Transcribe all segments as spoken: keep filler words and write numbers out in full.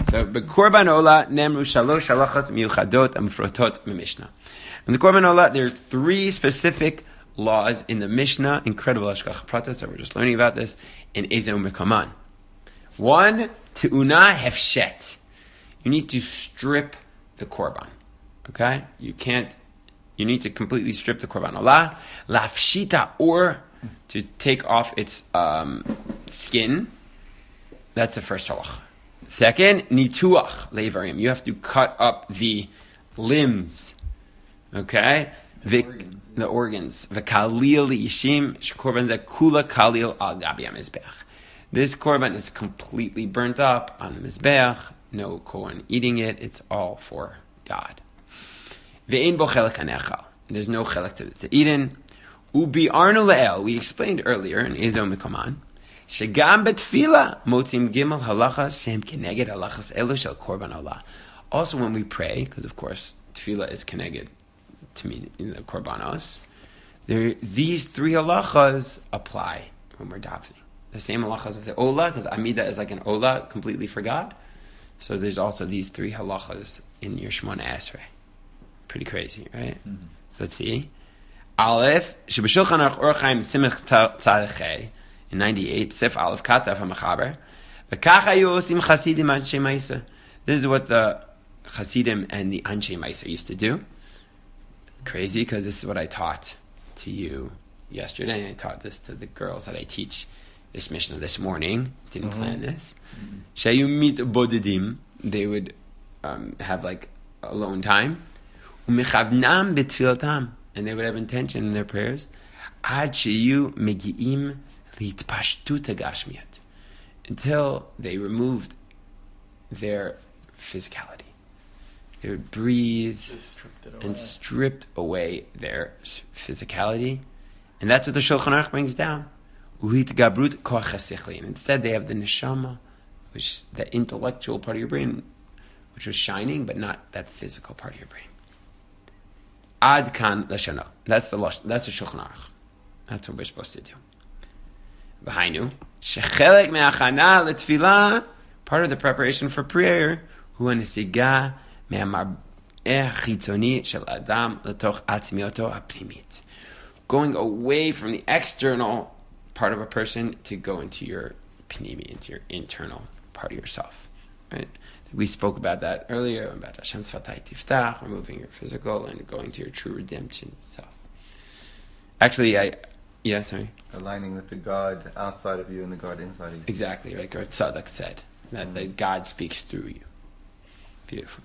So, b'korban ola nemru shalosh halachot miuchadot amfrotot mimishna. In the korban ola, there are three specific laws in the Mishnah, incredible hashgacha pratis, so we're just learning about this, in Ezeu Mekaman. One, te'una hefshet. You need to strip the korban. Okay? You can't, you need to completely strip the korban olah. Lafshita, or to take off its um, skin. That's the first halach. Second, nituach leivarim. You have to cut up the limbs. Okay? The organs. The organs. V'kalil yishim shekorban zekula kalil al gabi hamizbeach. This korban is completely burnt up on the mizbeach. No kohen eating it. It's all for God. Ve'ein bo chelek hanechal. There's no chelek to, to eat in. Ubi arnu le'el. We explained earlier in Ezeu Mekaman. Shegam betfila motzim gimel halachas shem keneged halachas elu shel korban olah. Also, when we pray, because of course tefillah is keneged to me in the korbanos, there these three halachas apply when we're davening. The same halachas of the olah, because amida is like an olah completely for God. So there's also these three halachas in your Shemona Esrei. Pretty crazy, right? Mm-hmm. So let's see. Aleph shebeshulchan aruch Orach Chaim simach tzadechei in ninety-eight. Sif Aleph Kataf HaMachaber. V'kach hayu osim chasidim anshe ma'isa. This is what the chasidim and the anshe ma'isa used to do. Crazy, because this is what I taught to you yesterday. I taught this to the girls that I teach this Mishnah this morning. Didn't mm-hmm. plan this. Shayu mit bodedim. They would um, have like alone time. Umechavnam betfilatam. And they would have intention in their prayers. Ad sheyu megiim litpashtuta gashmiyat. Until they removed their physicality. They would breathe and stripped away their physicality. And that's what the Shulchan Aruch brings down. And instead they have the neshama, which is the intellectual part of your brain, which was shining, but not that physical part of your brain. Ad kan lashana. That's the that's the Shulchan Aruch. That's what we're supposed to do. V'hainu shechelek me'achana letfilah. Part of the preparation for prayer. Hu hanesiga me'amarbeh chitzoni shel adam letoch atzmiyoto hapnimit. Going away from the external part of a person to go into your pnimi, into your internal part of yourself. Right? We spoke about that earlier, about Hashem Tzfatai Tiftach, removing your physical and going to your true redemption self. Actually, I, yeah, sorry. Aligning with the God outside of you and the God inside of you. Exactly, like our Tzadok said, that, mm-hmm. that God speaks through you. Beautiful.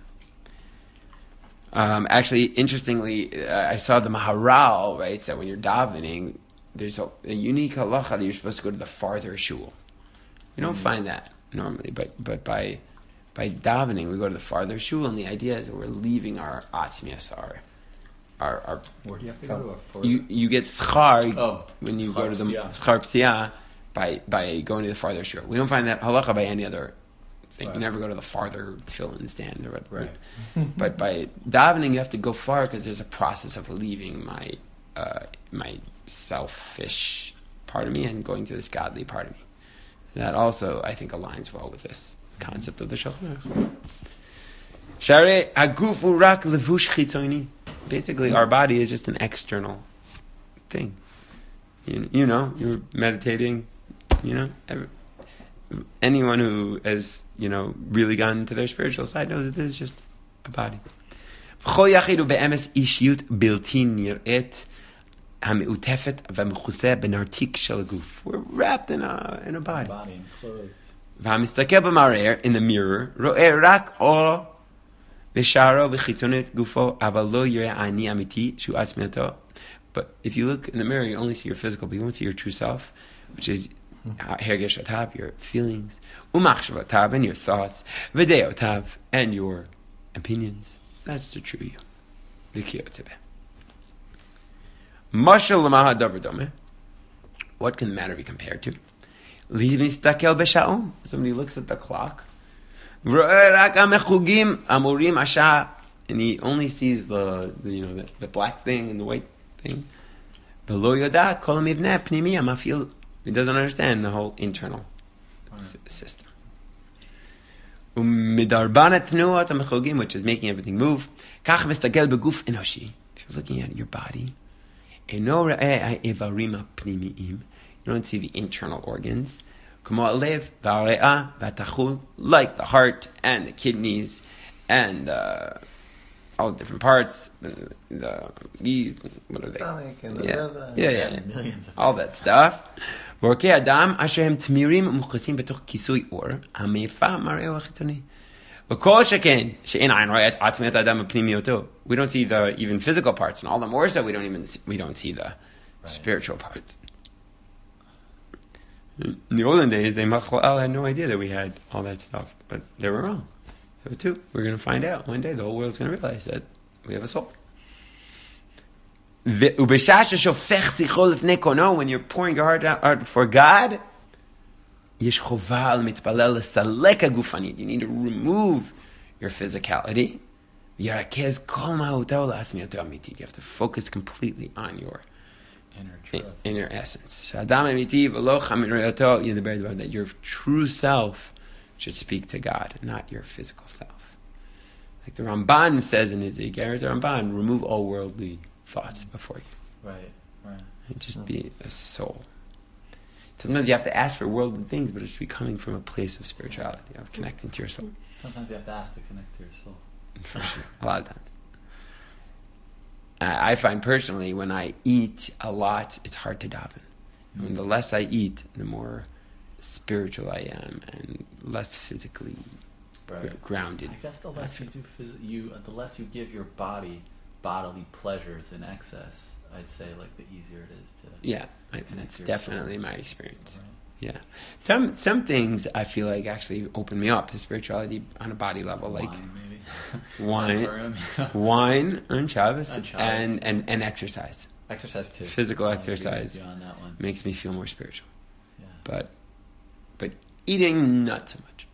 Um, actually, interestingly, uh, I saw the Maharal, right, said when you're davening, there's a, a unique halacha that you're supposed to go to the farther shul. You don't mm-hmm. find that normally, but but by by davening, we go to the farther shul, and the idea is that we're leaving our atzmias, our, our, our... Where do you have to go to? You, you get schar oh, when you go to the schar psiyah by, by going to the farther shul. We don't find that halacha by any other thing. Right. You never go to the farther tefillin stand. Or whatever. Right. But by davening, you have to go far because there's a process of leaving my uh, my selfish part of me and going to this godly part of me. That also, I think, aligns well with this concept of the Shulchan Aruch. Share hagufu rak levush chitzoni. Basically, our body is just an external thing. You, you know, you're meditating. You know, every, anyone who has, you know, really gone into their spiritual side knows that this is just a body. V'chol yachidu be'emes ishiyut bilti nir'et ha'me'utefet v'mechuseh benartik shel haguf. We're wrapped in a in a body. Body and clothes. V'hamistakel b'marer, in the mirror, ro'eh rak or v'sharo v'chitzonit gufo aval lo yireh ani amiti shu atzmiyato. But if you look in the mirror, you only see your physical, but you won't see your true self, which is hergesh atav, your feelings, umachshav atav, and your thoughts, v'dei atav, and your opinions. That's the true you. V'kiyot tebeh. Mashal l'maha davar domeh. What can the matter be compared to? L'mistakel b'sha'om. Somebody looks at the clock. V'ro'eh rak ha'mechugim amurim asha. And he only sees the, the you know the, the black thing and the white thing. V'lo yoda kol mivneh pnimi hamafil. He doesn't understand the whole internal right. s- system. Umidarbana tnuat amechogim, which is making everything move. Kach v'stagel beguf enoshi. If you're looking at your body, eno ra'eh evarim pnimiim. You don't see the internal organs. Como alev v'are'ah v'atachul, like the heart and the kidneys and uh, all the different parts. The, the these, what are they? Stomach and the yeah. liver. Yeah, yeah, yeah. Millions of all that stuff. ועורקי הדם אשר הם תמירים ומוכסים בתוך כיסוי אור, המאיפה מראהו החיצוני. וכל שכן, שאין עין רואה את עצמיית האדם בפנימיותו. We don't see the even physical parts, and all the more so we don't even see, we don't see the right. spiritual parts. In the olden days, they Machlal had no idea that we had all that stuff, but they were wrong. So too, we're going to find out one day. The whole world's going to realize that we have a soul. When you're pouring your heart out for God, you need to remove your physicality. You have to focus completely on your inner trust. inner essence. That your true self should speak to God, not your physical self. Like the Ramban says in his Iger, the Ramban, remove all worldly thoughts before you. Right, right. And just be a soul. Sometimes you have to ask for worldly things, but it should be coming from a place of spirituality, of connecting to your soul. Sometimes you have to ask to connect to your soul. For sure. A lot of times. I I find personally, when I eat a lot, it's hard to daven. Mm-hmm. I mean, the less I eat, the more spiritual I am, and less physically right. grounded. I guess the less you do, phys- you the less you give your body bodily pleasures in excess, I'd say, like, the easier it is to yeah, I, connect that's to your definitely soul. my experience. Right. Yeah, some some things I feel like actually open me up to spirituality on a body level, like Wine, maybe. wine, Purim, yeah. wine on Shabbos, On Shabbos. and, and and exercise. Exercise too. Physical I agree with exercise you on that one. makes me feel more spiritual, Yeah. but but eating not so much.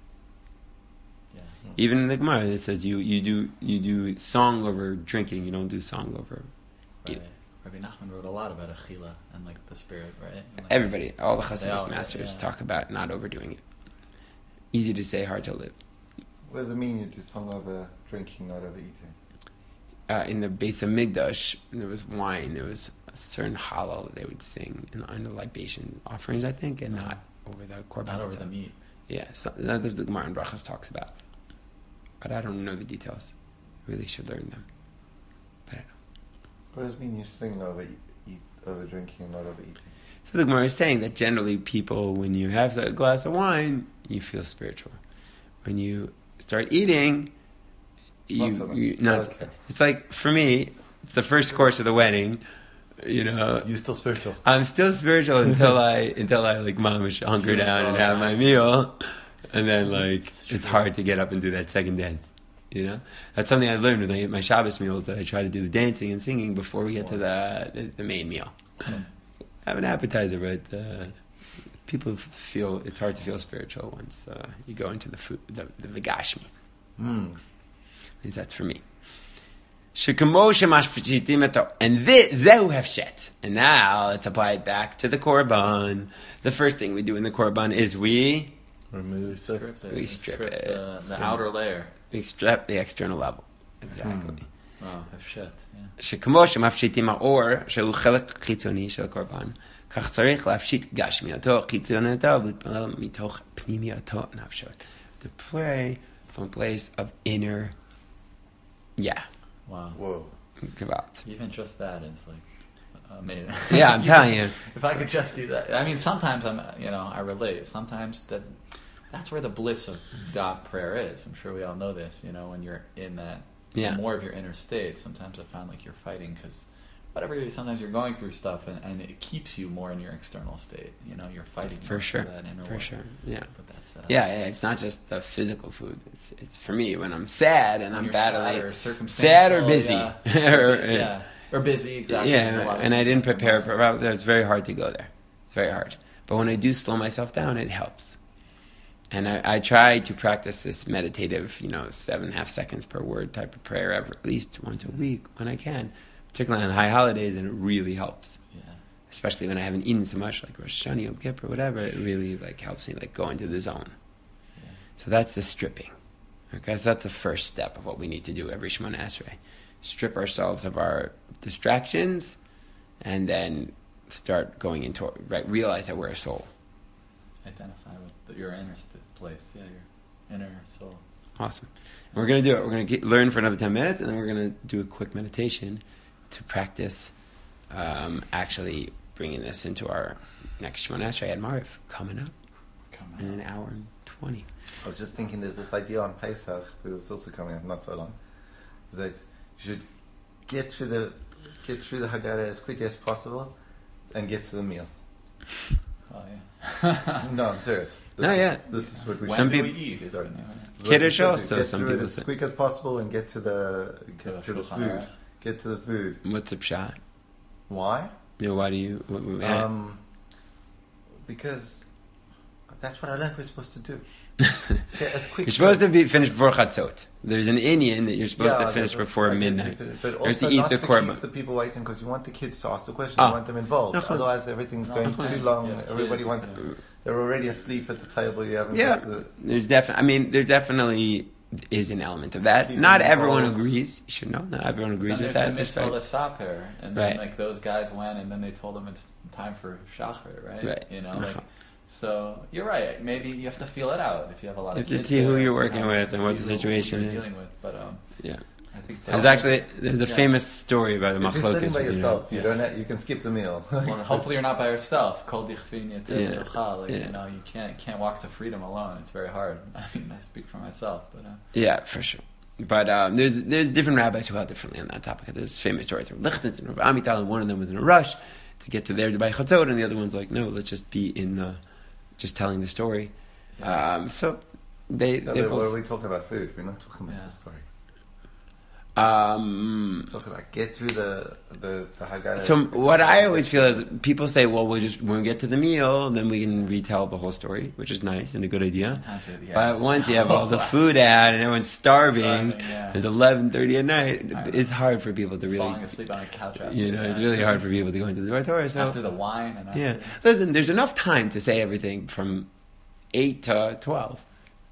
Yeah. Even in the Gemara, it says you, you do you do song over drinking. You don't do song over Right. eating. Rabbi Nachman wrote a lot about achila and like the spirit, right? And, like, Everybody, all the They Hasidic all- masters yeah. talk about not overdoing it. Easy to say, hard to live. What does it mean you do song over drinking, not over eating? Uh, in the Beit HaMikdash, there was wine. There was a certain halal that they would sing in the, in the libation offerings, I think, and not over the korban. not over the itself. meat. Yeah, so that the Gemara in Brachas talks about. But I don't know the details. Really should learn them. But I don't know. What does it mean you sing over eat, eat over drinking and not over eating? So the Gemara is saying that generally people, when you have a glass of wine, you feel spiritual. When you start eating, you, Not so much. you not. Okay. It's like, for me, it's the first course of the wedding. You know, You're still spiritual. I'm still spiritual until I until I like mamish hunker down and have my meal, and then like it's hard to get up and do that second dance. You know, that's something I learned when I eat my Shabbos meals, that I try to do the dancing and singing before we get to the the, the main meal. I have an appetizer, but uh, people feel it's hard to feel spiritual once uh, you go into the food, the, the vegashmi. Mm. At least that's for me. Shekamo shemashfichitim eto, and this zehu hefshet. And now let's apply it back to the korban. The first thing we do in the korban is we Remove the Strip it. We You strip strip it. The, the outer layer. we strip the external level. Exactly. Wow, hefshet. Yeah. שכמו שמפשיטים האור, שהוא חלק חיצוני של הקורבן, כך צריך להפשיט גשמיותו, חיצוניותו, ולהתפלל מתוך פנימיותו נפשות. To pray from a place of inner, yeah, Wow. Whoa. gewalt. Even just that is like amazing. Yeah, I'm telling you. If I could just do that, I mean, sometimes I'm, you know, I relate. Sometimes that, that's where the bliss of God prayer is. I'm sure we all know this. You know, when you're in that Yeah. more of your inner state, sometimes I find like you're fighting because whatever. You're, sometimes you're going through stuff, and, and it keeps you more in your external state. You know, you're fighting For more sure, that inner for work. sure, yeah. But that's uh, Yeah, yeah, it's not just the physical food. It's it's for me when I'm sad and when I'm you're sad battling, or sad or circumstantial, busy, yeah. or, yeah, or busy. Exactly. There's a yeah, lot of and I things didn't that come prepare. up. for It's very hard to go there. It's very hard. But when I do slow myself down, it helps. And I, I try to practice this meditative, you know, seven and a half seconds per word type of prayer every, at least once a week when I can, particularly on high holidays, and it really helps. Yeah. Especially when I haven't eaten so much, like Rosh Hashanah, Yom Kippur, whatever. It really like helps me like go into the zone. Yeah. So that's the stripping. Okay, so that's the first step of what we need to do every Shemona Esrei. Strip ourselves of our distractions, and then start going into, right, realize that we're a soul. Identify with your inner st- place, yeah, your inner soul. Awesome. And we're going to do it. We're going to learn for another ten minutes, and then we're going to do a quick meditation to practice um, actually bringing this into our next Shemona Esrei at Mariv, coming up Coming in up. an hour and twenty. I was just thinking there's this idea on Pesach, because it's also coming up not so long, is that you should get through the get through the Haggadah as quickly as possible and get to the meal. Oh, yeah. No, I'm serious. This No, is, yeah. This is what we When Some should do people- we eat? start. Is the- This is what we Kiddush should do. also, Get some through people it as say. quick as possible and get to the get To to the the Shulchan food. Aruch. Get to the food. What's the pshat? Why? You know, why do you... What, what, Um, because that's what I learned we're supposed to do. Get as quick You're supposed to be finished before Chatzot. There's an Indian that you're supposed Yeah, to finish there's a- before I get midnight. to finish, But There's also to eat not the to korban. keep the people waiting because you want the kids to ask the question. Ah. You want them involved. Nachon. Otherwise, everything's No, going Nachon. too long. Yeah, Everybody kids. wants. They're already asleep at the table. You haven't. Yeah, got to- there's definitely. I mean, there definitely is an element of that. Keep Not them everyone involved. agrees. You should know. Not everyone agrees Then with there's that. the That's mitzvah right. l'saper, and then Right. like those guys went, and then they told them it's time for shachar, right? Right. You know, like, Nachon. so you're right. Maybe you have to feel it out if you have a lot You of have to kids. see who there, you're you working know, with to and what see the who situation you're is. dealing with. But um, Yeah. I think There's that- actually there's a Yeah. famous story about the If you're sitting machlokas. by you know. yourself, you Yeah. don't. Have, you can skip the meal. Well, hopefully you're not by yourself. Kol dichvin yatir Yeah. yochal. Like Yeah. you know, you can't can't walk to freedom alone. It's very hard. I mean, I speak for myself, but uh, Yeah, for sure. But um, there's there's different rabbis who held differently on that topic. There's famous stories from Lichtenstein and Rav Amital, and one of them was in a rush to get to there to buy chatzot, and the other one's like, no, let's just be in the, just telling the story. yeah. Um, so they No, they but what are both. we talking about? Food. We're not talking about Yeah. the story. Um, We're talking about get through the the the Haggadah. so as quick what as I possible. always feel is people say, well, we just when we get to the meal, then we can retell the whole story, which is nice and a good idea. sometimes it- yeah. But once you have all the food out and everyone's starving, Starving, yeah. it's eleven thirty at night. I know. It's hard for people to really, falling asleep on a couch after you know, that. it's really hard for people to go into the Torah. So after the wine and after yeah, listen, there's enough time to say everything from eight to twelve.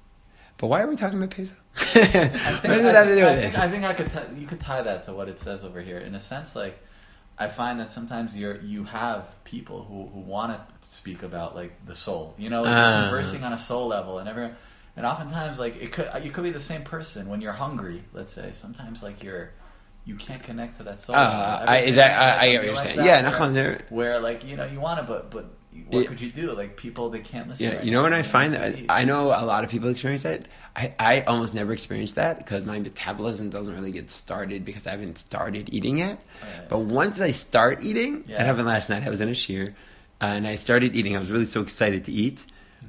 But why are we talking about Pesach? I what think, does it I, have to do I with think, it? I think I could t- you could tie that to what it says over here. In a sense, like I find that sometimes you're you have people who, who want to speak about like the soul, you know, like Ah. conversing on a soul level, and everyone, and oftentimes like it could you could be the same person when you're hungry. Let's say sometimes like you're you can't connect to that soul. Uh, level. I, Everything that, has I, I to get what be you're like saying. that, Yeah, where, Nachman, there. where like you know you want to, but but what Yeah. could you do? Like people they can't listen. Yeah, right you know now, when I they find need to that eat. I know a lot of people experience that. I, I almost never experience that because my metabolism doesn't really get started because I haven't started eating yet. Oh, yeah. But once I start eating, Yeah. that happened last night. I was in a shear, and I started eating. I was really so excited to eat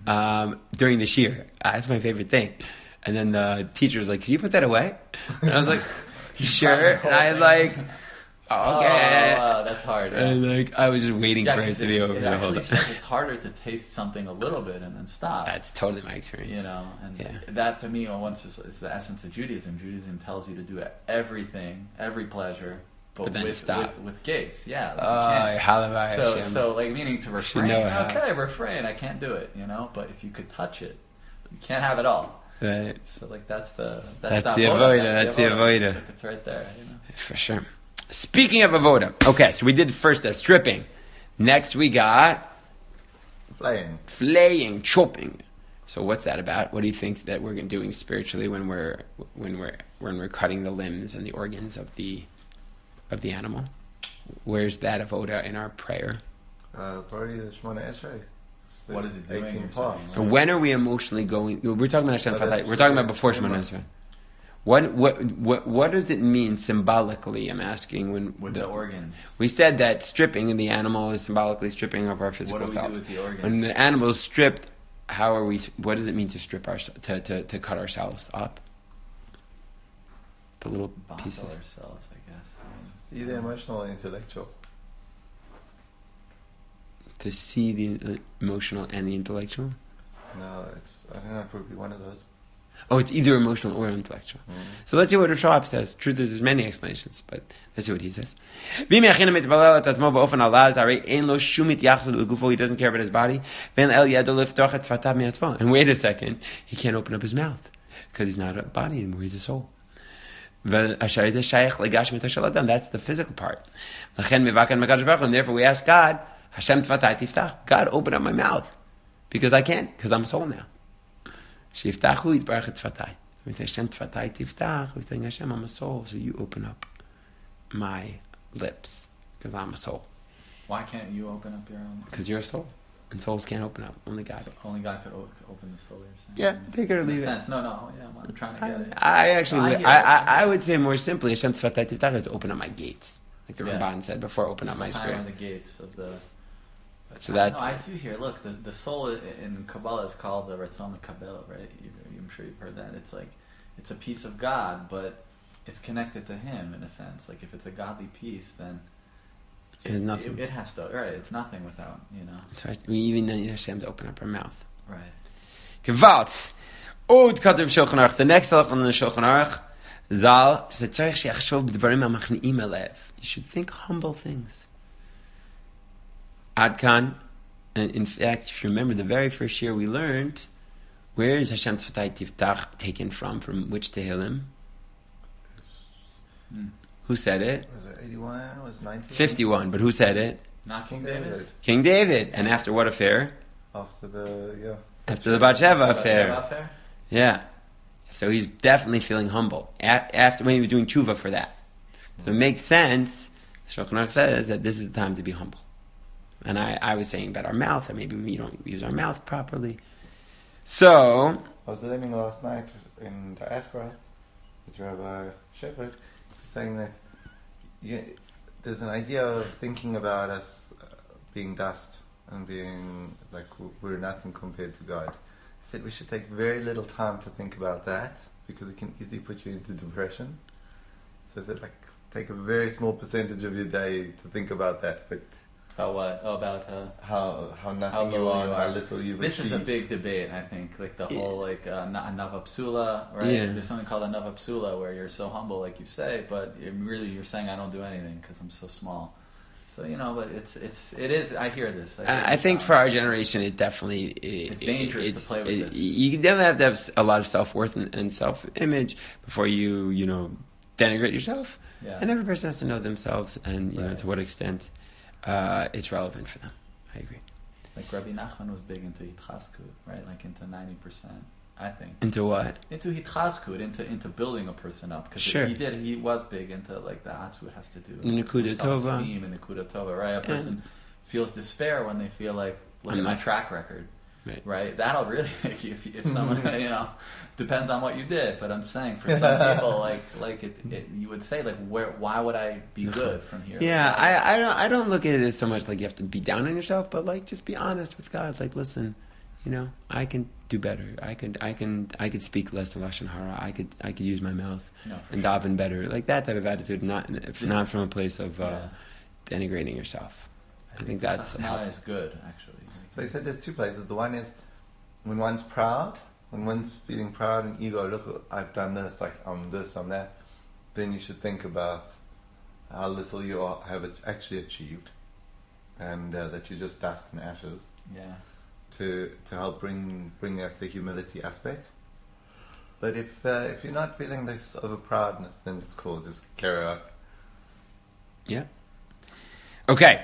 um, during the shear. Uh, that's my favorite thing. And then the teacher was like, "Can you put that away?" And I was like, "Sure." And I like, Oh, okay. wow, that's hard. yeah. And like I was just waiting Yeah, for it 'cause to be it's- over it the whole actually time. says it's harder to taste something a little bit and then stop. That's totally my experience. You know, and Yeah. that to me, once is, is the essence of Judaism. Judaism tells you to do everything, every pleasure, but, But then with, stop. with with gates. Yeah, like you Oh, can't. halavai so Hashem. so like meaning to refrain. know how. Okay, refrain. I can't do it. You know, but if you could touch it, you can't have it all. Right. So like that's the that's, That's the the avoda. avoda, that's the avoda. Like, it's right there. You know. For sure. Speaking of avoda, okay, so we did first uh, stripping. Next we got Playing. flaying, chopping. So what's that about? What do you think that we're doing spiritually when we're when we're when we're cutting the limbs and the organs of the of the animal? Where's that avoda in our prayer? Uh, probably the Shemona Esrei. It's the What is it doing, eighteen you're parts. So when are we emotionally going? We're talking about Hashem Oh, Fatah. that's- We're talking about before same Shemona one. Esrei. What what what what does it mean symbolically? I'm asking when With the organs. we said that stripping the animal is symbolically stripping of our physical What do we do selves. with the organs? When the animal is stripped, how are we? What does it mean to strip our to to, to cut ourselves up? The little Bottle pieces. ourselves, I guess. It's either emotional or intellectual. To see the uh, emotional and the intellectual. No, it's I think I'd probably be one of those. Oh, it's either emotional or intellectual. Mhm. So let's see what Rashab says. Truth is, there's many explanations, but let's see what he says. He doesn't care about his body. And wait a second, he can't open up his mouth. because he's not a body anymore, he's a soul. That's the physical part. And therefore we ask God, Hashem tfatay tiftach, God, open up my mouth. Because I can't, because I'm a soul now. Shiftachu yitbarach et tfatay. We say, Hashem tfatay tiftach, we're saying, Hashem, I'm a soul, so you open up my lips, because I'm a soul. Why can't you open up your own? Because you're a soul. And souls can't open up. Only God. So only God could o- open the soul. You're saying. Yeah, take it or leave it. Sense. No, no, yeah, I'm trying to get it. I actually, I would, hear I, it. I, I would say more simply, Hashem tfatay tiftach is open up my gates, like the Yeah. Ramban said before, open up my Time spirit. on the gates of the. So I that's- know, I do hear. Look, the the soul i- in Kabbalah is called the Ratzon Kabbalah, right? You, I'm sure you've heard that. It's like, it's a piece of God, but it's connected to Him in a sense. Like if it's a godly piece, then It is nothing. It, it has to. Right, it's nothing without you know. So we even need Hashem to open up our mouth. Right. Gewalt. Od Katav Shulchan Aruch. The next halach on the Shulchan Aruch, Zal, shetzarich sheyachshov b'dvarim hamachni'im elev. You should think humble things. Adkan, and in fact, if you remember the very first year we learned, where is Hashem Tfatay Tiftach taken from? From which Tehillim? Hmm. Who said it? Was it eighty-one? Was it ninety? fifty-one, but who said it? Not King King David. David. King David. And after what affair? After the, yeah. After the Bathsheba Is that affair. affair? Yeah. So he's definitely feeling humble. A- after when he was doing tshuva for that. So it makes sense, Shulchan Aruch says, that this is the time to be humble. And I, I was saying about our mouth, that maybe we don't use our mouth properly. So, I was learning last night in diaspora with Rabbi Shepherd, he was saying that you, there's an idea of thinking about us uh, being dust and being like w- we're nothing compared to God. He said we should take very little time to think about that because it can easily put you into depression. So he said like take a very small percentage of your day to think about that, but About what? Oh, about uh, how how nothing how you low are, you and how are. little you've This is a achieved. big debate, I think. Like the whole like uh, na- nava psula, right? Yeah. There's something called a nava psula where you're so humble, like you say, but it, really you're saying I don't do anything because I'm so small. So you know, but it's it's it is. I hear this. I, hear I, I this think sound. for our generation, it definitely... It, It's dangerous it's- to play with it- this. You definitely have to have s- a lot of self-worth and, and self-image before you, you know, denigrate yourself. Yeah. And every person has to know themselves and, you know, Right. to what extent uh, it's relevant for them. I agree. Like Rabbi Nachman was big into hitchaskut, right? Like into ninety percent, I think. Into what? Into hitchaskut, into into building a person up. Because Sure. he did, he was big into like the atzut has to do The Nekuda with Tova. self-esteem and the Nekuda Tova, right? A person feels despair when they feel like, look I'm at my not- track record, Right. right? That'll really make you, if, if someone, you know, depends on what you did. But I'm saying for some people, like like it, it, you would say, like, where, why would I be good from here? Yeah, Like, I, I don't I don't look at it as so much like you have to be down on yourself, but like just be honest with God. Like, listen, you know, I can do better. I could I can I could speak less than lashon hara. I could I could use my mouth No, for and sure. daven better. Like that type of attitude, not if Yeah. not from a place of uh, Yeah. denigrating yourself. I think that's Sachma helpful. is good, actually. So he said there's two places. The one is when one's proud, when one's feeling proud and ego, look, I've done this, like I'm this, I'm that, then you should think about how little you are, have it actually achieved and uh, that you're just dust and ashes Yeah. to to help bring bring out the humility aspect. But if uh, if you're not feeling this over proudness, then it's cool, just carry on. Yeah. Okay.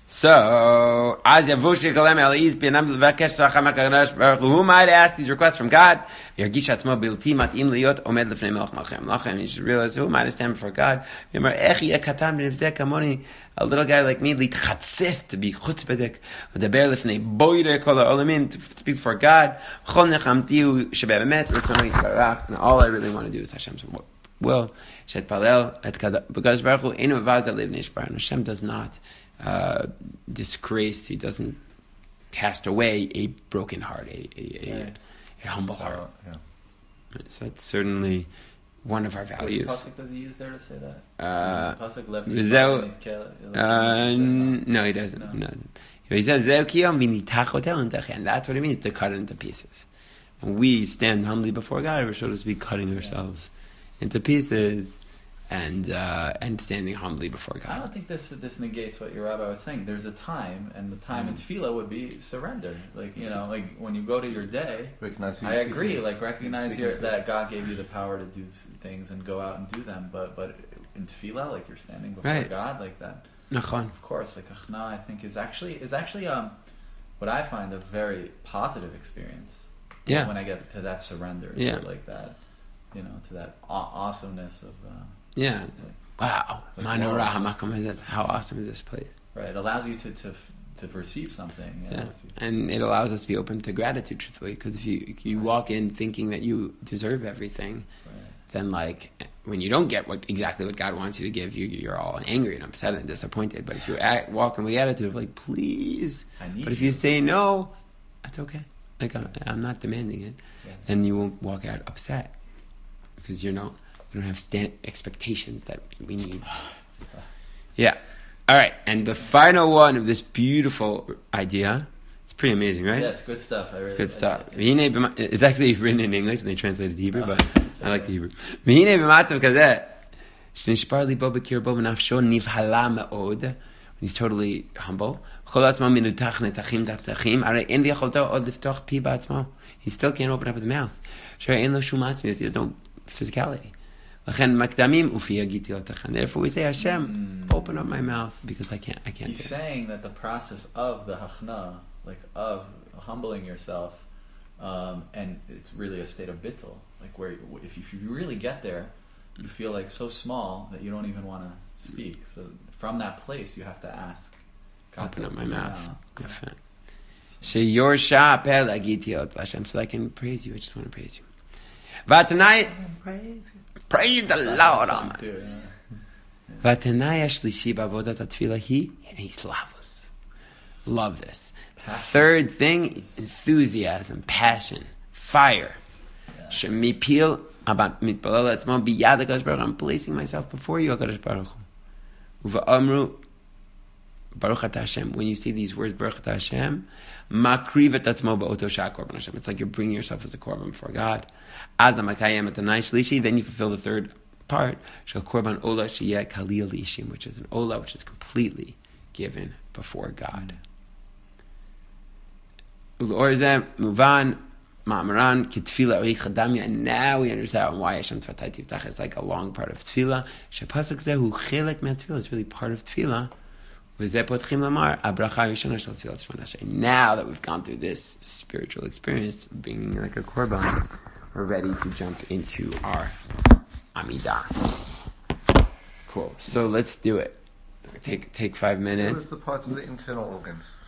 So, as Yavushi Kalem Eliz Binam Levakesh Racham HaKadosh Baruch Hu, who might ask these requests from God? Yargish Atzmo Bilti Matim Liot Omed Lefnei Melech Malchem Lachem. You should realize who might stand before God. Yomar Echi Ekatam B'Nevzeh Kamoni, a little guy like me, Litchatzif, to be chutzpedek, V'daber Lefnei Boire Kol HaOlamim, to speak for God. Chol Nechamtiu Shebe'emet Ritzonu Yisbarach. And all I really want to do is Hashem's will. Shet Palel Et Kadosh Baruch Hu Einu Vaz Alev Nishbar. And Hashem does not Uh, disgrace, he doesn't cast away a broken heart, a, a, a, Right. a humble heart. So, yeah. So that's certainly one of our values. What pasuk does he use there to say that? Uh, Pasuk Lev Zeu- Nitkel- Uh, Nitkel- no, he doesn't. No. No. He says, "Zeu kiyom v'nitachotel intech," and that's what it means to cut it into pieces. When we stand humbly before God, we're so to speak cutting ourselves into pieces, and uh, and standing humbly before I God. don't think this this negates what your rabbi was saying. There's a time, and the time in tefillah would be surrender. Like, you know, like when you go to your day, Recognize who I you're agree. speaking- Like recognize speaking your, to. that God gave you the power to do s- things and go out and do them. But but in tefillah, like you're standing before Right. God, like that. Nachon. Of course, like achna, I think is actually is actually um what I find a very positive experience. Yeah. When I get to that surrender, Yeah. to like that, you know, to that aw- awesomeness of uh, Yeah. Wow. Like, Manora wow. hamakom is this. How awesome is this place? right. It allows you to to to perceive something. You know, Yeah. if you, And it allows us to be open to gratitude, truthfully, because if you if you walk in thinking that you deserve everything, right. then like when you don't get what exactly what God wants you to give you, you're all angry and upset and disappointed. But if you act, walk in with the attitude of like, please, I need but if you. you say no, that's okay. Like I'm, I'm not demanding it, Yeah. and you won't walk out upset because you're not. We don't have stand expectations that we need. Yeah. All right, and the final one of this beautiful idea. It's pretty amazing, right? Yeah, it's good stuff. I really Good I stuff. like it. V'hinei b'ma- It's actually written in English and they translated to Hebrew, Oh, but it's I like okay. the Hebrew. V'hinei b'matzav kazeh, shenishbar libo b'kirbo v'nafsho nivhala me'od, when he's totally humble. V'chol atzmo minutach netachim tatachim, arei en v'yacholto od liftoch pi ba'atzmo. He still can't open up his mouth. Sharei en lo shum atzmius, there's no physicality. L'chen makdamim ufi agiti l'tachan. Therefore we say, Hashem, Mm. open up my mouth because I can't, I can't He's do it. saying that the process of the hachna, like of humbling yourself, um, and it's really a state of bittul. Like where if you, if you really get there, you feel like so small that you don't even want to speak. So from that place, you have to ask. God Open to up my open your mouth. Yeah. Yafeh. Sheyor pel agiti ot Hashem, so I can praise you. I just want to praise you. Vatanai, praise the That's Lord. a song Amen. too, yeah. Vatanai ashlishi b'avodat atfilah hi hislavus. Love this. Passion. Third thing, enthusiasm, passion, fire. Shemipil about mitbalel etzmo biyad HaKadosh Baruch Hu. I'm placing myself before you, HaKadosh Baruch Hu. Uva'amru Baruch Ata Hashem. When you say these words, Baruch Ata Hashem, makriv et atzmo ba'oto shah korban Hashem. It's like you're bringing yourself as a korban before God. Az amakayem et anai shlishi. Then you fulfill the third part, shel korban ola sheyeh kalil ishim, which is an ola, which is completely given before God. Ul'orzeh muvan ma'amaran kitfila ori chadamya. And now we understand why Hashem Tvatai Tiftach is like a long part of tefillah. Shepasuk zehu chelek me'tefillah. It's really part of tefillah. Now that we've gone through this spiritual experience, being like a korban, we're ready to jump into our Amidah. Cool. So let's do it. Take take five What minutes. was the part of the internal organs?